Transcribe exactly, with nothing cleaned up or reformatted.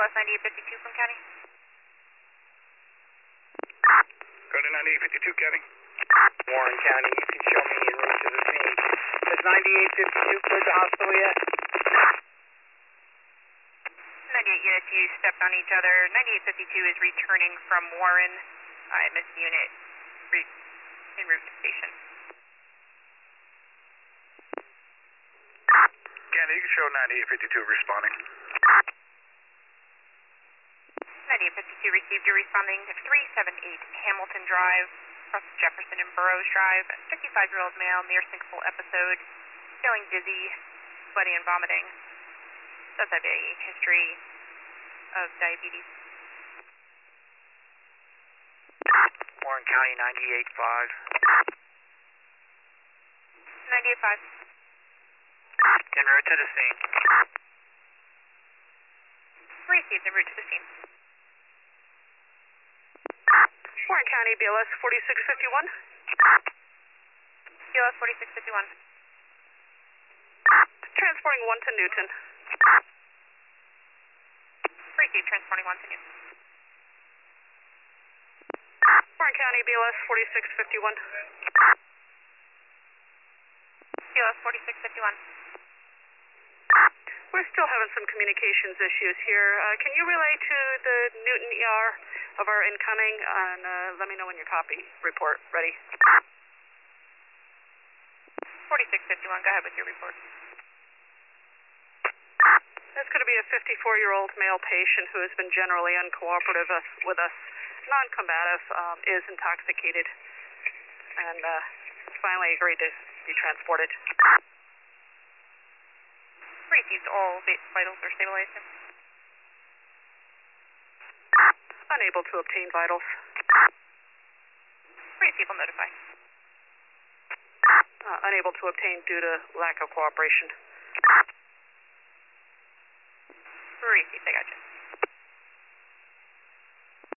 S ninety-eight fifty-two from County. Go to ninety-eight fifty-two, County. Warren County, you can show me en route to the scene. Is ninety-eight fifty-two cleared to hospital yet? ninety-eight units, you stepped on each other. ninety-eight fifty-two is returning from Warren. I missed unit re en route to station. County, you can show ninety-eight fifty-two responding. ninety-eight fifty-two received. You're responding to three seventy-eight Hamilton Drive, across Jefferson and Burroughs Drive. fifty-five-year-old male, near syncopal episode, feeling dizzy, sweaty and vomiting. Does have a history of diabetes. Warren County, ninety-eight five. ninety-eight five. En route to the scene. Received en route to the scene. Warren County, B L S forty-six fifty-one. B L S forty-six fifty-one. Transporting one to Newton. Received, transporting one to Newton. Warren County, B L S forty-six fifty-one. B L S forty-six fifty-one. We're still having some communications issues here. Uh, can you relay to the Newton E R of our incoming and uh, let me know when your copy report ready? forty-six fifty-one, go ahead with your report. That's going to be a fifty-four-year-old male patient who has been generally uncooperative us, with us, non-combative, um, is intoxicated, and uh, finally agreed to be transported. Received, all vitals are stabilized. Unable to obtain vitals. Received, will notify. Uh, unable to obtain due to lack of cooperation. Received, I gotcha.